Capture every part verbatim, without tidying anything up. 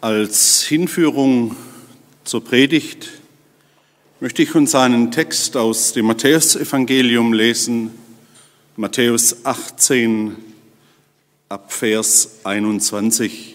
Als Hinführung zur Predigt möchte ich uns einen Text aus dem Matthäusevangelium lesen, Matthäus achtzehn, ab Vers einundzwanzig.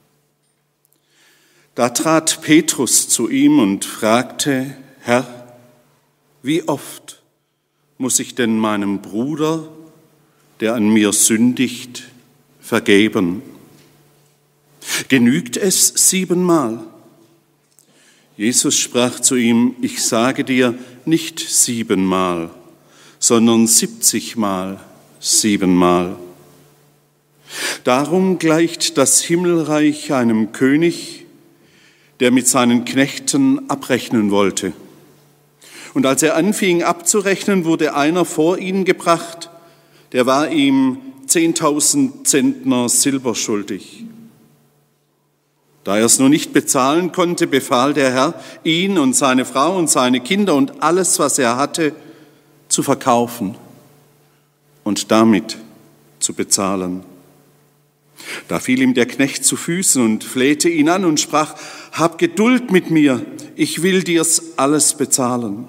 Da trat Petrus zu ihm und fragte: Herr, wie oft muss ich denn meinem Bruder, der an mir sündigt, vergeben? Genügt es siebenmal? Jesus sprach zu ihm: Ich sage dir, nicht siebenmal, sondern siebzigmal siebenmal. Darum gleicht das Himmelreich einem König, der mit seinen Knechten abrechnen wollte. Und als er anfing abzurechnen, wurde einer vor ihn gebracht, der war ihm zehntausend Zentner Silber schuldig. Da er es nur nicht bezahlen konnte, befahl der Herr, ihn und seine Frau und seine Kinder und alles, was er hatte, zu verkaufen und damit zu bezahlen. Da fiel ihm der Knecht zu Füßen und flehte ihn an und sprach: Hab Geduld mit mir, ich will dir's alles bezahlen.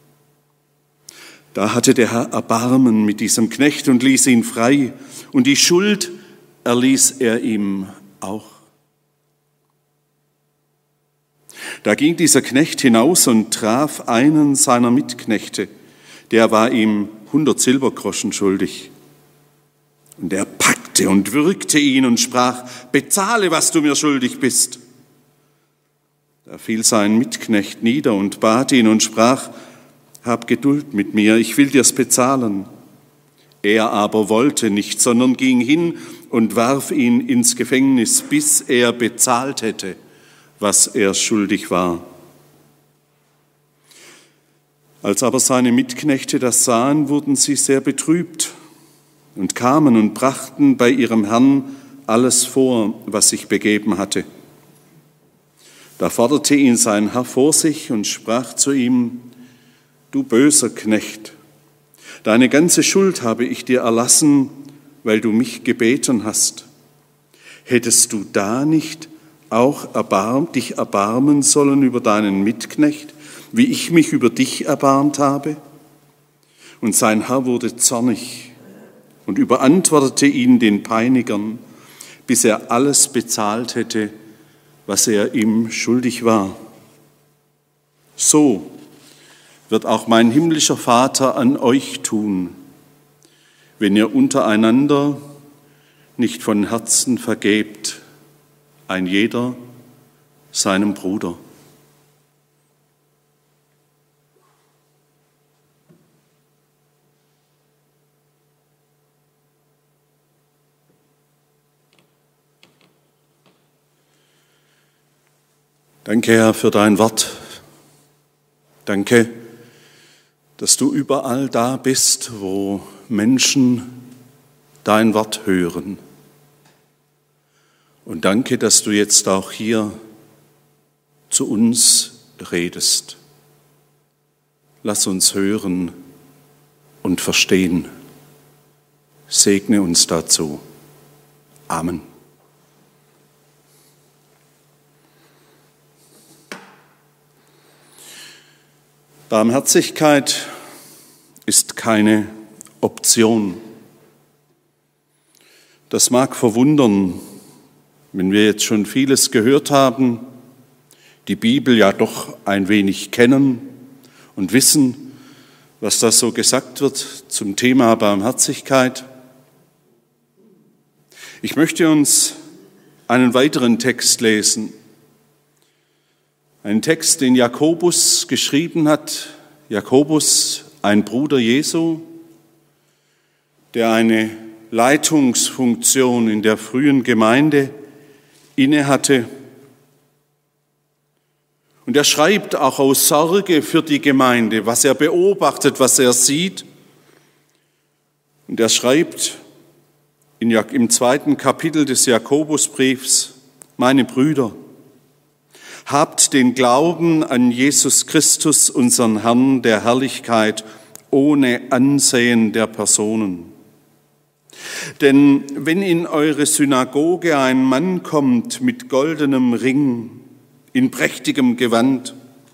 Da hatte der Herr Erbarmen mit diesem Knecht und ließ ihn frei, und die Schuld erließ er ihm auch. Da ging dieser Knecht hinaus und traf einen seiner Mitknechte, der war ihm hundert Silbergroschen schuldig. Und er packte und würgte ihn und sprach: Bezahle, was du mir schuldig bist. Da fiel sein Mitknecht nieder und bat ihn und sprach: Hab Geduld mit mir, ich will dir's bezahlen. Er aber wollte nicht, sondern ging hin und warf ihn ins Gefängnis, bis er bezahlt hätte, was er schuldig war. Als aber seine Mitknechte das sahen, wurden sie sehr betrübt und kamen und brachten bei ihrem Herrn alles vor, was sich begeben hatte. Da forderte ihn sein Herr vor sich und sprach zu ihm: Du böser Knecht, deine ganze Schuld habe ich dir erlassen, weil du mich gebeten hast. Hättest du da nicht auch erbarm, dich erbarmen sollen über deinen Mitknecht, wie ich mich über dich erbarmt habe? Und sein Herr wurde zornig und überantwortete ihn den Peinigern, bis er alles bezahlt hätte, was er ihm schuldig war. So wird auch mein himmlischer Vater an euch tun, wenn ihr untereinander nicht von Herzen vergebt, ein jeder seinem Bruder. Danke, Herr, für dein Wort. Danke, dass du überall da bist, wo Menschen dein Wort hören. Und danke, dass du jetzt auch hier zu uns redest. Lass uns hören und verstehen. Segne uns dazu. Amen. Barmherzigkeit ist keine Option. Das mag verwundern, wenn wir jetzt schon vieles gehört haben, die Bibel ja doch ein wenig kennen und wissen, was da so gesagt wird zum Thema Barmherzigkeit. Ich möchte uns einen weiteren Text lesen. Ein Text, den Jakobus geschrieben hat. Jakobus, ein Bruder Jesu, der eine Leitungsfunktion in der frühen Gemeinde innehatte. Und er schreibt auch aus Sorge für die Gemeinde, was er beobachtet, was er sieht. Und er schreibt in, im zweiten Kapitel des Jakobusbriefs: Meine Brüder, habt den Glauben an Jesus Christus, unseren Herrn der Herrlichkeit, ohne Ansehen der Personen. Denn wenn in eure Synagoge ein Mann kommt mit goldenem Ring, in prächtigem Gewand,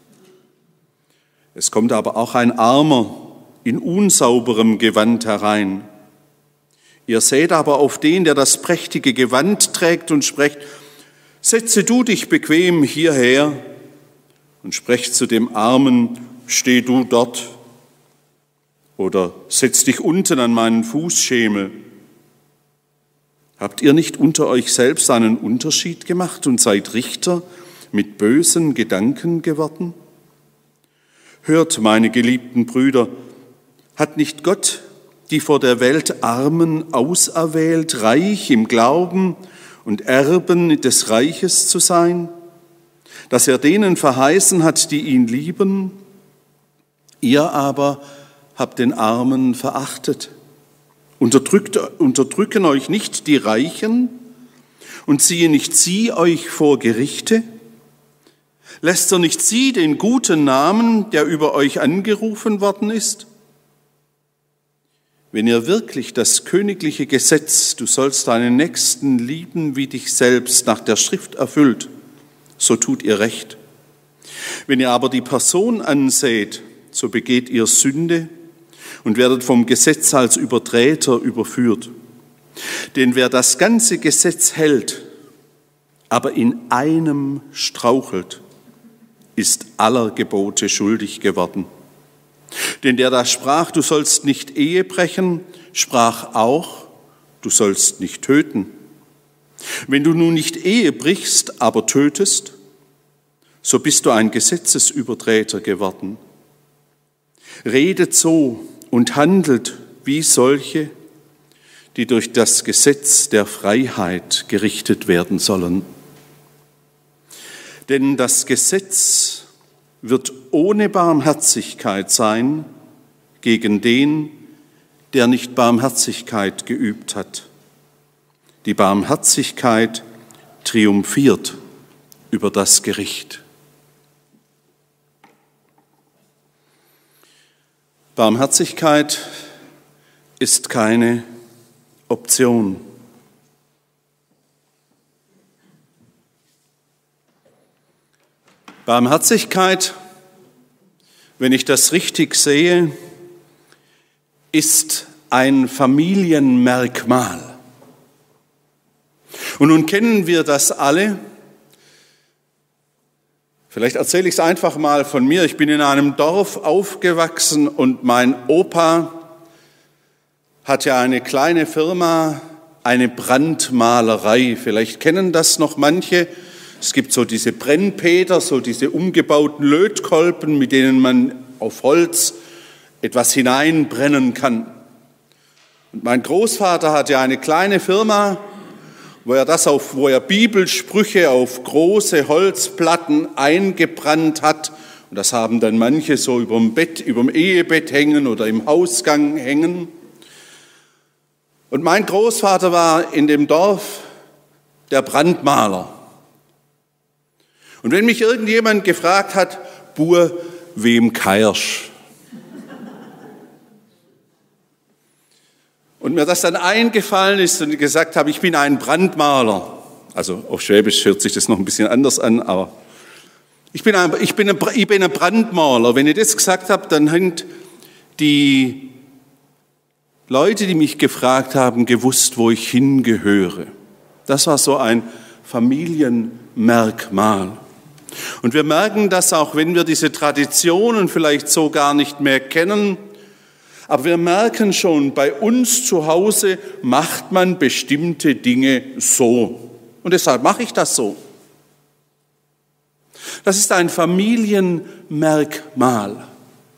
es kommt aber auch ein Armer in unsauberem Gewand herein. Ihr seht aber auf den, der das prächtige Gewand trägt und sprecht, setze du dich bequem hierher und sprecht zu dem Armen, steh du dort oder setz dich unten an meinen Fußschemel. Habt ihr nicht unter euch selbst einen Unterschied gemacht und seid Richter mit bösen Gedanken geworden? Hört, meine geliebten Brüder, hat nicht Gott die vor der Welt Armen auserwählt, reich im Glauben und Erben des Reiches zu sein, dass er denen verheißen hat, die ihn lieben? Ihr aber habt den Armen verachtet. Unterdrückt, unterdrücken euch nicht die Reichen und ziehen nicht sie euch vor Gerichte? Lässt er nicht sie den guten Namen, der über euch angerufen worden ist? Wenn ihr wirklich das königliche Gesetz, du sollst deinen Nächsten lieben wie dich selbst, nach der Schrift erfüllt, so tut ihr recht. Wenn ihr aber die Person anseht, so begeht ihr Sünde und werdet vom Gesetz als Übertreter überführt. Denn wer das ganze Gesetz hält, aber in einem strauchelt, ist aller Gebote schuldig geworden. Denn der da sprach, du sollst nicht Ehe brechen, sprach auch, du sollst nicht töten. Wenn du nun nicht Ehe brichst, aber tötest, so bist du ein Gesetzesübertreter geworden. Redet so und handelt wie solche, die durch das Gesetz der Freiheit gerichtet werden sollen. Denn das Gesetz wird ohne Barmherzigkeit sein gegen den, der nicht Barmherzigkeit geübt hat. Die Barmherzigkeit triumphiert über das Gericht. Barmherzigkeit ist keine Option. Barmherzigkeit, wenn ich das richtig sehe, ist ein Familienmerkmal. Und nun kennen wir das alle. Vielleicht erzähle ich es einfach mal von mir. Ich bin in einem Dorf aufgewachsen und mein Opa hat ja eine kleine Firma, eine Brandmalerei. Vielleicht kennen das noch manche. Es gibt so diese Brennpeter, so diese umgebauten Lötkolben, mit denen man auf Holz etwas hineinbrennen kann. Und mein Großvater hatte eine kleine Firma, wo er das auf, wo er Bibelsprüche auf große Holzplatten eingebrannt hat. Und das haben dann manche so überm Bett, überm Ehebett hängen oder im Hausgang hängen. Und mein Großvater war in dem Dorf der Brandmaler. Und wenn mich irgendjemand gefragt hat, Bur, wem keiersch? Und mir das dann eingefallen ist und ich gesagt habe, ich bin ein Brandmaler. Also auf Schwäbisch hört sich das noch ein bisschen anders an, aber ich bin ein, ich bin ein, ich bin ein Brandmaler. Wenn ich das gesagt habe, dann haben die Leute, die mich gefragt haben, gewusst, wo ich hingehöre. Das war so ein Familienmerkmal. Und wir merken das auch, wenn wir diese Traditionen vielleicht so gar nicht mehr kennen. Aber wir merken schon, bei uns zu Hause macht man bestimmte Dinge so. Und deshalb mache ich das so. Das ist ein Familienmerkmal.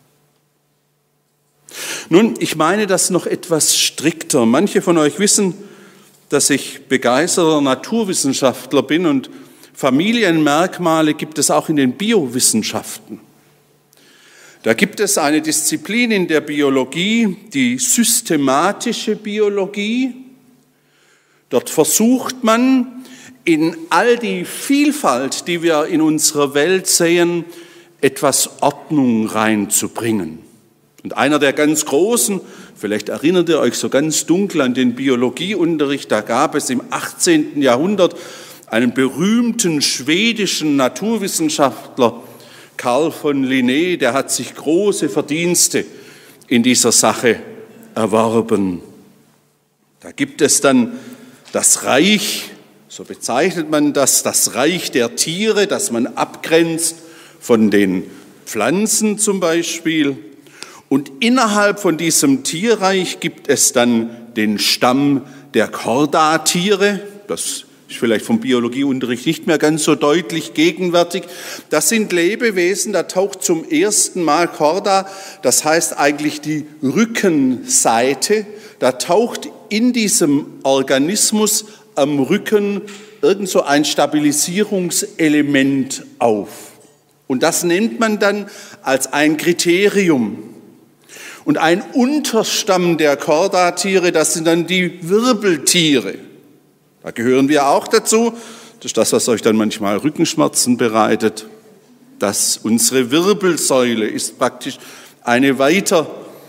Nun, ich meine das noch etwas strikter. Manche von euch wissen, dass ich begeisterter Naturwissenschaftler bin und Familienmerkmale gibt es auch in den Biowissenschaften. Da gibt es eine Disziplin in der Biologie, die systematische Biologie. Dort versucht man, in all die Vielfalt, die wir in unserer Welt sehen, etwas Ordnung reinzubringen. Und einer der ganz großen Vielleicht erinnert ihr euch so ganz dunkel an den Biologieunterricht. Da gab es im achtzehnten Jahrhundert einen berühmten schwedischen Naturwissenschaftler, Carl von Linné, der hat sich große Verdienste in dieser Sache erworben. Da gibt es dann das Reich, so bezeichnet man das, das Reich der Tiere, das man abgrenzt von den Pflanzen zum Beispiel. Und innerhalb von diesem Tierreich gibt es dann den Stamm der Chordatiere. Das ist vielleicht vom Biologieunterricht nicht mehr ganz so deutlich gegenwärtig. Das sind Lebewesen, da taucht zum ersten Mal Chorda, das heißt eigentlich die Rückenseite, da taucht in diesem Organismus am Rücken irgend so ein Stabilisierungselement auf. Und das nennt man dann als ein Kriterium. Und ein Unterstamm der Chordatiere, das sind dann die Wirbeltiere. Da gehören wir auch dazu. Das ist das, was euch dann manchmal Rückenschmerzen bereitet. Das, unsere Wirbelsäule ist praktisch eine weitere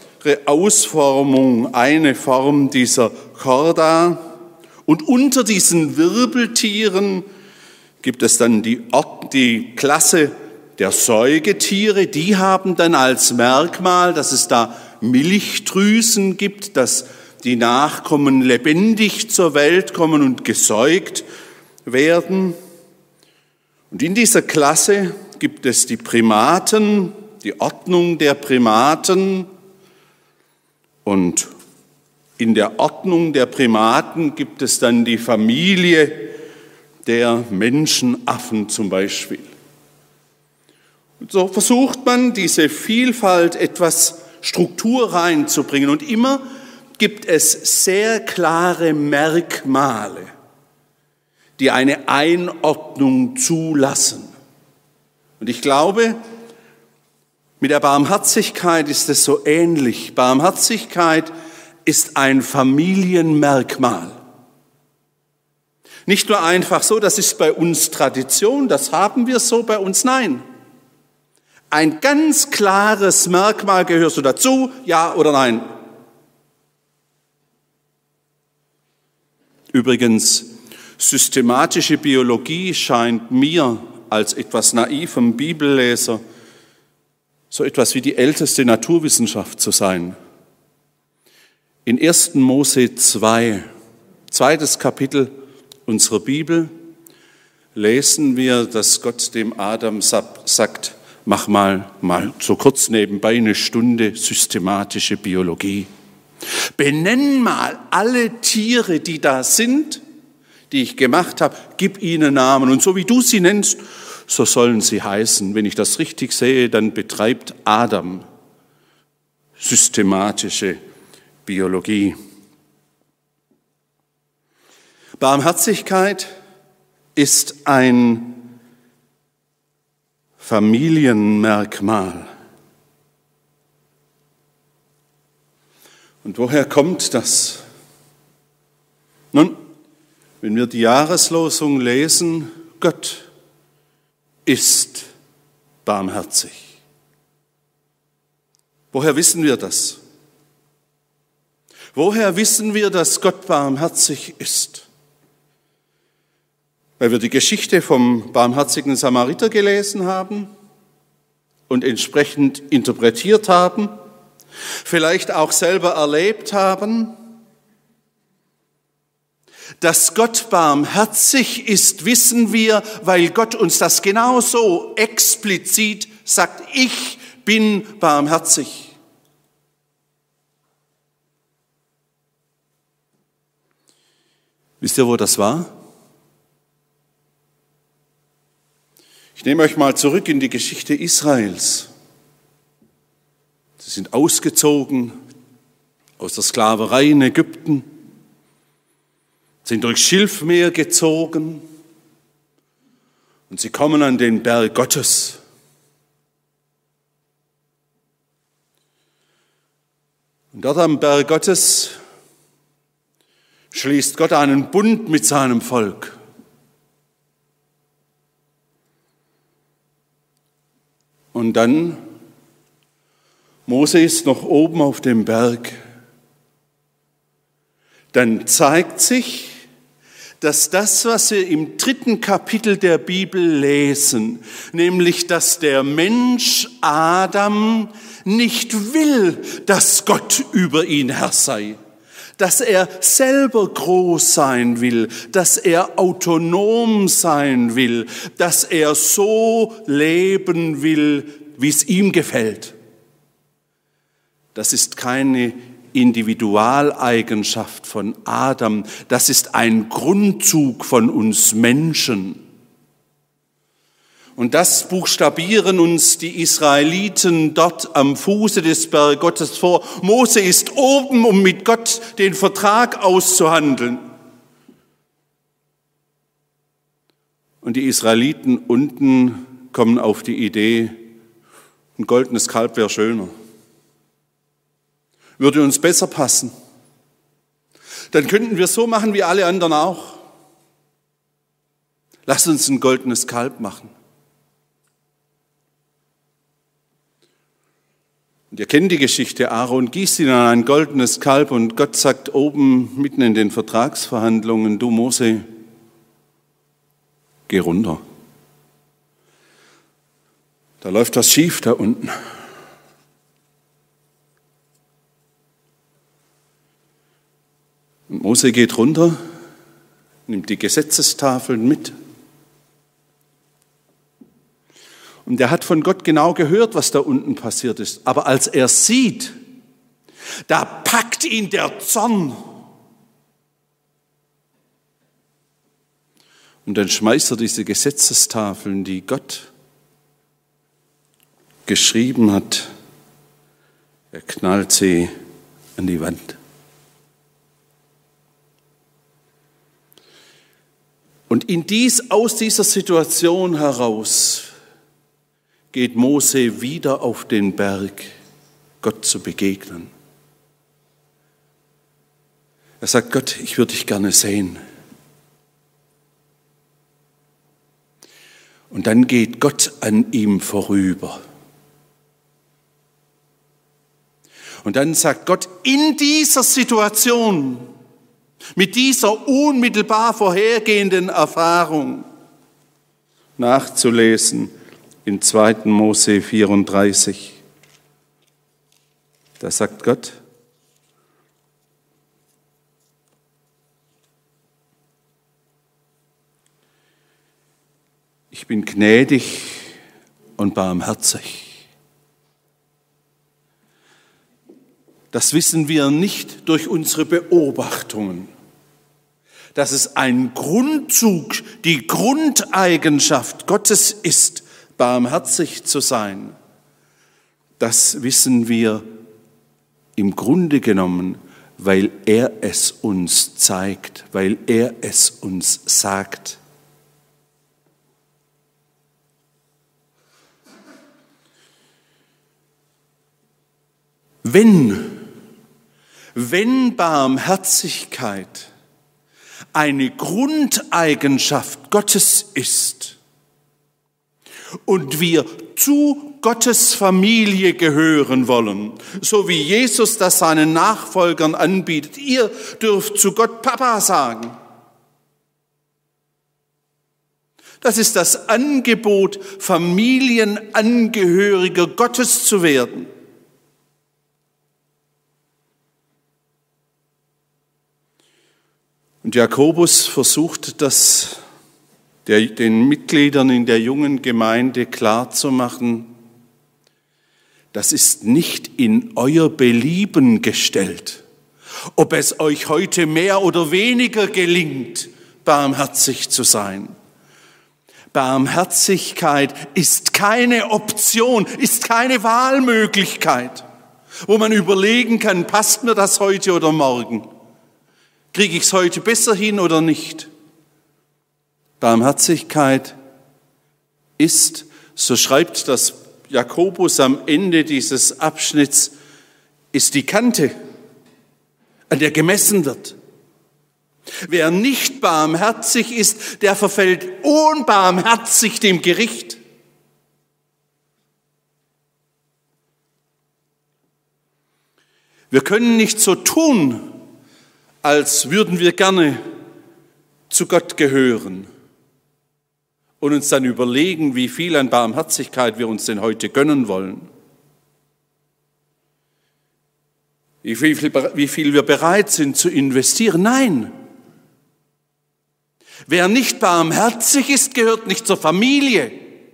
Ausformung, eine Form dieser Chorda. Und unter diesen Wirbeltieren gibt es dann die, die Klasse der Säugetiere. Die haben dann als Merkmal, dass es da Milchdrüsen gibt, dass die Nachkommen lebendig zur Welt kommen und gesäugt werden. Und in dieser Klasse gibt es die Primaten, die Ordnung der Primaten. Und in der Ordnung der Primaten gibt es dann die Familie der Menschenaffen zum Beispiel. Und so versucht man, diese Vielfalt etwas Struktur reinzubringen. Und immer gibt es sehr klare Merkmale, die eine Einordnung zulassen. Und ich glaube, mit der Barmherzigkeit ist es so ähnlich. Barmherzigkeit ist ein Familienmerkmal. Nicht nur einfach so, das ist bei uns Tradition, das haben wir so bei uns, nein. Ein ganz klares Merkmal, gehörst du dazu, ja oder nein? Übrigens, systematische Biologie scheint mir als etwas naivem Bibelleser so etwas wie die älteste Naturwissenschaft zu sein. In ersten Mose zwei, zweites Kapitel unserer Bibel, lesen wir, dass Gott dem Adam sagt, mach mal, mal so kurz nebenbei eine Stunde systematische Biologie. Benenn mal alle Tiere, die da sind, die ich gemacht habe, gib ihnen Namen. Und so wie du sie nennst, so sollen sie heißen. Wenn ich das richtig sehe, dann betreibt Adam systematische Biologie. Barmherzigkeit ist ein Familienmerkmal. Und woher kommt das? Nun, wenn wir die Jahreslosung lesen, Gott ist barmherzig. Woher wissen wir das? Woher wissen wir, dass Gott barmherzig ist? Weil wir die Geschichte vom barmherzigen Samariter gelesen haben und entsprechend interpretiert haben, vielleicht auch selber erlebt haben. Dass Gott barmherzig ist, wissen wir, weil Gott uns das genauso explizit sagt, ich bin barmherzig. Wisst ihr, wo das war? Ich nehme euch mal zurück in die Geschichte Israels. Sie sind ausgezogen aus der Sklaverei in Ägypten, sind durchs Schilfmeer gezogen und sie kommen an den Berg Gottes. Und dort am Berg Gottes schließt Gott einen Bund mit seinem Volk. Und dann, Mose ist noch oben auf dem Berg dann zeigt sich, dass das, was wir im dritten Kapitel der Bibel lesen, nämlich, dass der Mensch Adam nicht will, dass Gott über ihn Herr sei, dass er selber groß sein will, dass er autonom sein will, dass er so leben will, wie es ihm gefällt. Das ist keine Individualeigenschaft von Adam, das ist ein Grundzug von uns Menschen. Und das buchstabieren uns die Israeliten dort am Fuße des Berges Gottes vor. Mose ist oben, um mit Gott den Vertrag auszuhandeln. Und die Israeliten unten kommen auf die Idee, ein goldenes Kalb wäre schöner. Würde uns besser passen. Dann könnten wir so machen wie alle anderen auch. Lass uns ein goldenes Kalb machen. Und ihr kennt die Geschichte, Aaron gießt ihn an ein goldenes Kalb und Gott sagt oben mitten in den Vertragsverhandlungen, du Mose, geh runter. Da läuft was schief da unten. Und Mose geht runter, nimmt die Gesetzestafeln mit. Und er hat von Gott genau gehört, was da unten passiert ist. Aber als er sieht, da packt ihn der Zorn. Und dann schmeißt er diese Gesetzestafeln, die Gott geschrieben hat, er knallt sie an die Wand. Und in dies, aus dieser Situation heraus geht Mose wieder auf den Berg, Gott zu begegnen. Er sagt, Gott, ich würde dich gerne sehen. Und dann geht Gott an ihm vorüber. Und dann sagt Gott, in dieser Situation, mit dieser unmittelbar vorhergehenden Erfahrung nachzulesen in zweiten Mose vierunddreißig. Da sagt Gott, ich bin gnädig und barmherzig. Das wissen wir nicht durch unsere Beobachtungen. Dass es ein Grundzug, die Grundeigenschaft Gottes ist, barmherzig zu sein. Das wissen wir im Grunde genommen, weil er es uns zeigt, weil er es uns sagt. Wenn, wenn Barmherzigkeit eine Grundeigenschaft Gottes ist und wir zu Gottes Familie gehören wollen, so wie Jesus das seinen Nachfolgern anbietet, ihr dürft zu Gott Papa sagen. Das ist das Angebot, Familienangehöriger Gottes zu werden. Und Jakobus versucht das der, den Mitgliedern in der jungen Gemeinde klarzumachen, das ist nicht in euer Belieben gestellt, ob es euch heute mehr oder weniger gelingt, barmherzig zu sein. Barmherzigkeit ist keine Option, ist keine Wahlmöglichkeit, wo man überlegen kann, passt mir das heute oder morgen? Kriege ich es heute besser hin oder nicht? Barmherzigkeit ist, so schreibt das Jakobus am Ende dieses Abschnitts, ist die Kante, an der gemessen wird. Wer nicht barmherzig ist, der verfällt unbarmherzig dem Gericht. Wir können nicht so tun, als würden wir gerne zu Gott gehören und uns dann überlegen, wie viel an Barmherzigkeit wir uns denn heute gönnen wollen. Wie viel, wie viel wir bereit sind zu investieren. Nein. Wer nicht barmherzig ist, gehört nicht zur Familie.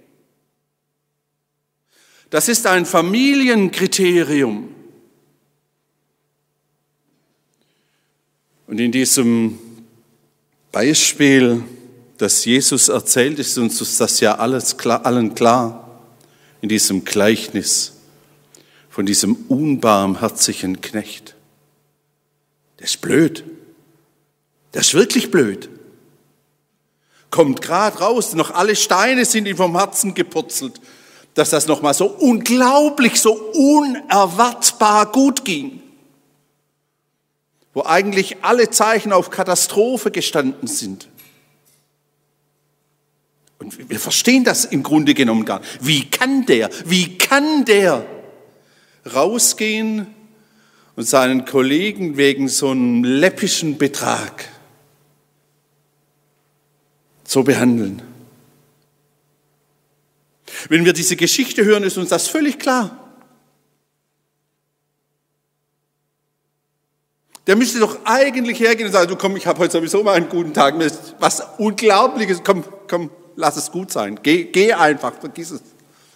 Das ist ein Familienkriterium. Und in diesem Beispiel, das Jesus erzählt, ist uns das ja alles klar, allen klar. In diesem Gleichnis von diesem unbarmherzigen Knecht. Der ist blöd. Der ist wirklich blöd. Kommt gerade raus, noch alle Steine sind ihm vom Herzen gepurzelt, dass das nochmal so unglaublich, so unerwartbar gut ging. Wo eigentlich alle Zeichen auf Katastrophe gestanden sind. Und wir verstehen das im Grunde genommen gar nicht. Wie kann der, wie kann der rausgehen und seinen Kollegen wegen so einem läppischen Betrag so behandeln? Wenn wir diese Geschichte hören, ist uns das völlig klar. Der müsste doch eigentlich hergehen und sagen, du komm, ich habe heute sowieso mal einen guten Tag, mir ist was Unglaubliches, komm, komm, lass es gut sein, geh, geh einfach, vergiss es.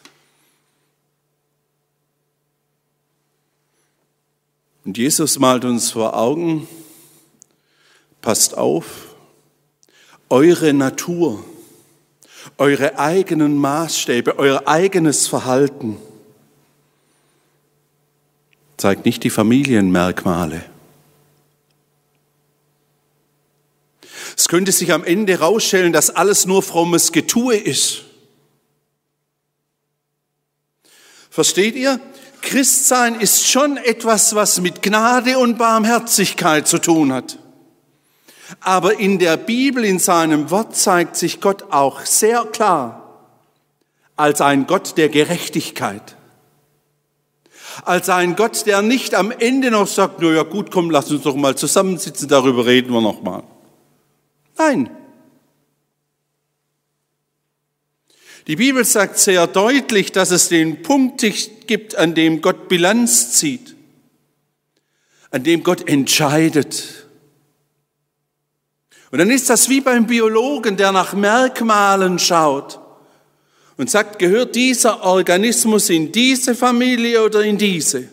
Und Jesus malt uns vor Augen, passt auf, eure Natur, eure eigenen Maßstäbe, euer eigenes Verhalten zeigt nicht die Familienmerkmale. Es könnte sich am Ende herausstellen, dass alles nur frommes Getue ist. Versteht ihr? Christsein ist schon etwas, was mit Gnade und Barmherzigkeit zu tun hat. Aber in der Bibel, in seinem Wort, zeigt sich Gott auch sehr klar als ein Gott der Gerechtigkeit. Als ein Gott, der nicht am Ende noch sagt, na ja gut, komm, lass uns doch mal zusammensitzen, darüber reden wir noch mal. Nein. Die Bibel sagt sehr deutlich, dass es den Punkt gibt, an dem Gott Bilanz zieht, an dem Gott entscheidet. Und dann ist das wie beim Biologen, der nach Merkmalen schaut und sagt, gehört dieser Organismus in diese Familie oder in diese?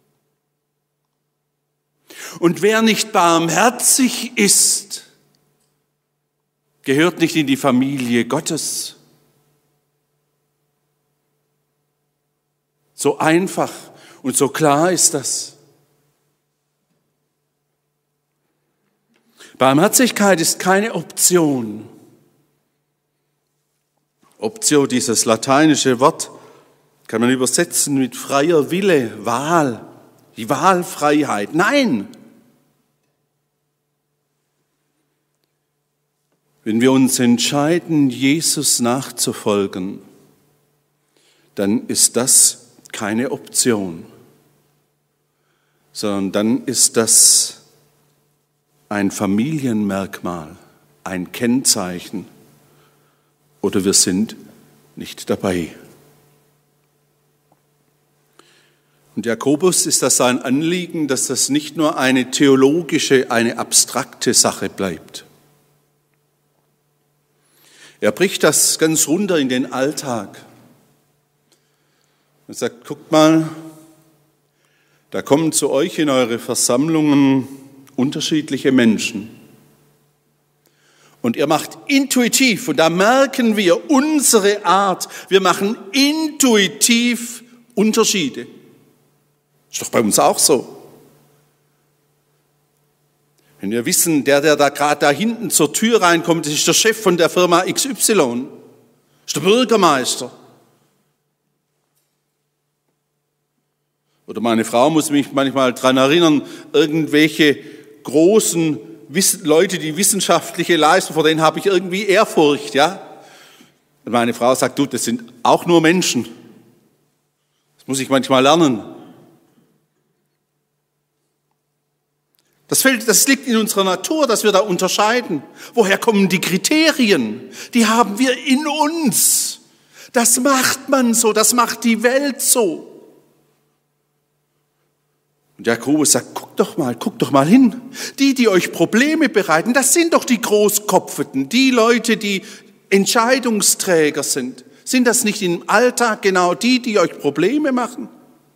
Und wer nicht barmherzig ist, gehört nicht in die Familie Gottes. So einfach und so klar ist das. Barmherzigkeit ist keine Option. Optio, dieses lateinische Wort, kann man übersetzen mit freier Wille, Wahl, die Wahlfreiheit. Nein! Wenn wir uns entscheiden, Jesus nachzufolgen, dann ist das keine Option, sondern dann ist das ein Familienmerkmal, ein Kennzeichen, oder wir sind nicht dabei. Und Jakobus ist das sein Anliegen, dass das nicht nur eine theologische, eine abstrakte Sache bleibt. Er bricht das ganz runter in den Alltag. Er sagt, guckt mal, da kommen zu euch in eure Versammlungen unterschiedliche Menschen. Und ihr macht intuitiv, und da merken wir unsere Art, wir machen intuitiv Unterschiede. Ist doch bei uns auch so. Wenn wir wissen, der, der da gerade da hinten zur Tür reinkommt, das ist der Chef von der Firma X Y, ist der Bürgermeister. Oder meine Frau muss mich manchmal daran erinnern, irgendwelche großen Leute, die wissenschaftliche leisten, vor denen habe ich irgendwie Ehrfurcht, ja. Und meine Frau sagt, du, das sind auch nur Menschen. Das muss ich manchmal lernen. Das, fällt, das liegt in unserer Natur, dass wir da unterscheiden. Woher kommen die Kriterien? Die haben wir in uns. Das macht man so, das macht die Welt so. Und Jakobus sagt, guck doch mal, guck doch mal hin. Die, die euch Probleme bereiten, das sind doch die Großkopfeten, die Leute, die Entscheidungsträger sind. Sind das nicht im Alltag genau die, die euch Probleme machen?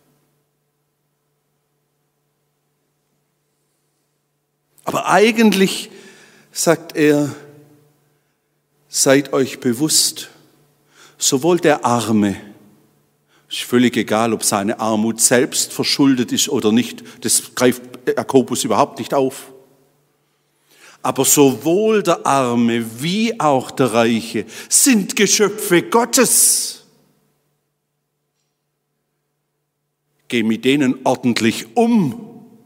Aber eigentlich, sagt er, seid euch bewusst, sowohl der Arme, ist völlig egal, ob seine Armut selbst verschuldet ist oder nicht, das greift Jakobus überhaupt nicht auf. Aber sowohl der Arme wie auch der Reiche sind Geschöpfe Gottes. Geh mit denen ordentlich um.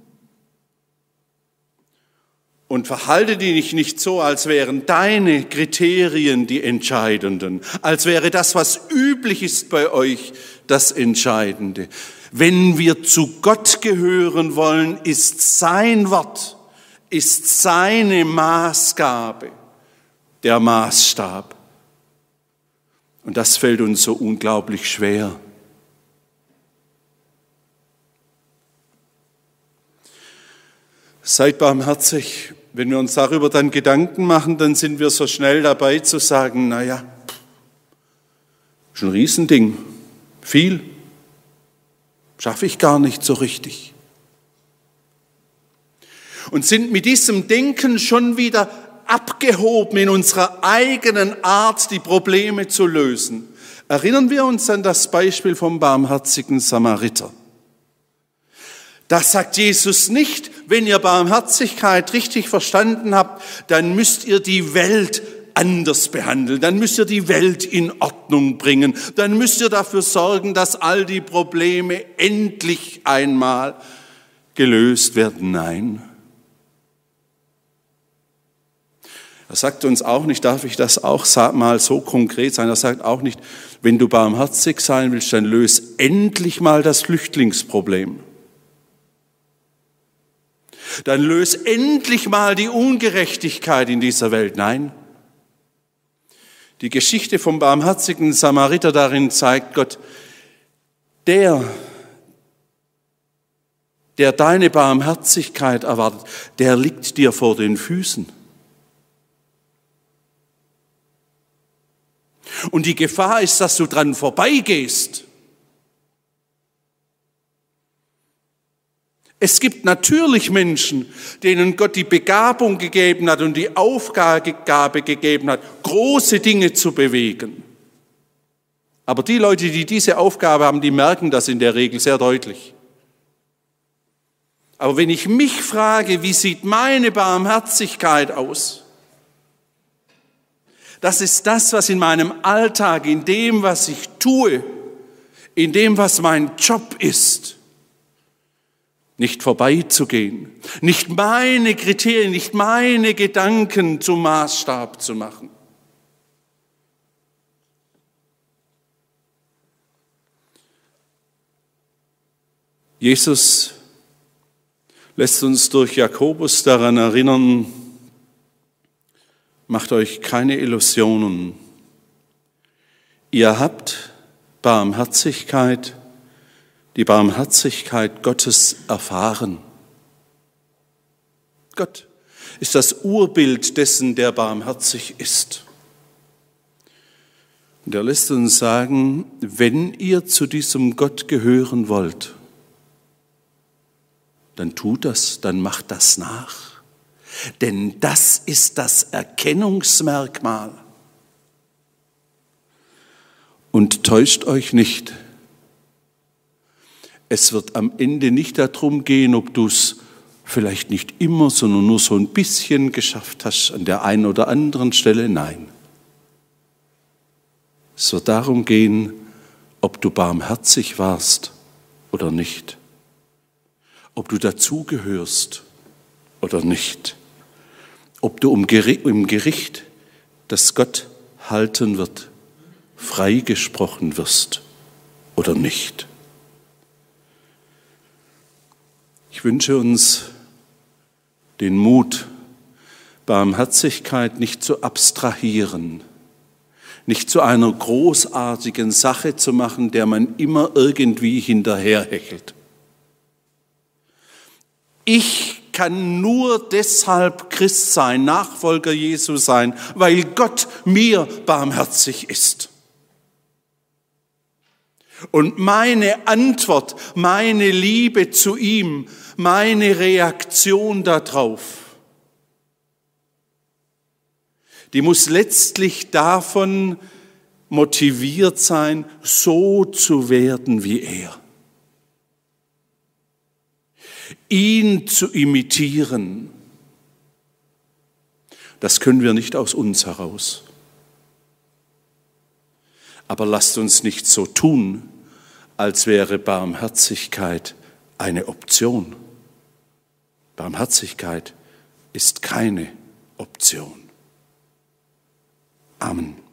Und verhalte dich nicht so, als wären deine Kriterien die entscheidenden, als wäre das, was üblich ist bei euch, das Entscheidende. Wenn wir zu Gott gehören wollen, ist sein Wort, ist seine Maßgabe der Maßstab. Und das fällt uns so unglaublich schwer. Seid barmherzig. Wenn wir uns darüber dann Gedanken machen, dann sind wir so schnell dabei zu sagen, naja, ist ein Riesending, viel, schaffe ich gar nicht so richtig. Und sind mit diesem Denken schon wieder abgehoben in unserer eigenen Art, die Probleme zu lösen. Erinnern wir uns an das Beispiel vom barmherzigen Samariter. Da sagt Jesus nicht, wenn ihr Barmherzigkeit richtig verstanden habt, dann müsst ihr die Welt anders behandeln, dann müsst ihr die Welt in Ordnung bringen, dann müsst ihr dafür sorgen, dass all die Probleme endlich einmal gelöst werden. Nein. Er sagt uns auch nicht, darf ich das auch mal so konkret sein, er sagt auch nicht, wenn du barmherzig sein willst, dann löse endlich mal das Flüchtlingsproblem. Dann löse endlich mal die Ungerechtigkeit in dieser Welt. Nein. Die Geschichte vom barmherzigen Samariter darin zeigt Gott, der, der deine Barmherzigkeit erwartet, der liegt dir vor den Füßen. Und die Gefahr ist, dass du dran vorbeigehst. Es gibt natürlich Menschen, denen Gott die Begabung gegeben hat und die Aufgabe gegeben hat, große Dinge zu bewegen. Aber die Leute, die diese Aufgabe haben, die merken das in der Regel sehr deutlich. Aber wenn ich mich frage, wie sieht meine Barmherzigkeit aus? Das ist das, was in meinem Alltag, in dem, was ich tue, in dem, was mein Job ist, nicht vorbeizugehen, nicht meine Kriterien, nicht meine Gedanken zum Maßstab zu machen. Jesus lässt uns durch Jakobus daran erinnern, macht euch keine Illusionen. Ihr habt Barmherzigkeit, die Barmherzigkeit Gottes erfahren. Gott ist das Urbild dessen, der barmherzig ist. Und er lässt uns sagen, wenn ihr zu diesem Gott gehören wollt, dann tut das, dann macht das nach. Denn das ist das Erkennungsmerkmal. Und täuscht euch nicht. Es wird am Ende nicht darum gehen, ob du es vielleicht nicht immer, sondern nur so ein bisschen geschafft hast an der einen oder anderen Stelle. Nein. Es wird darum gehen, ob du barmherzig warst oder nicht. Ob du dazugehörst oder nicht. Ob du im Gericht, das Gott halten wird, freigesprochen wirst oder nicht. Ich wünsche uns, den Mut, Barmherzigkeit nicht zu abstrahieren, nicht zu einer großartigen Sache zu machen, der man immer irgendwie hinterherhechelt. Ich kann nur deshalb Christ sein, Nachfolger Jesu sein, weil Gott mir barmherzig ist. Und meine Antwort, meine Liebe zu ihm, meine Reaktion darauf, die muss letztlich davon motiviert sein, so zu werden wie er. Ihn zu imitieren, das können wir nicht aus uns heraus. Aber lasst uns nicht so tun, als wäre Barmherzigkeit eine Option. Barmherzigkeit ist keine Option. Amen.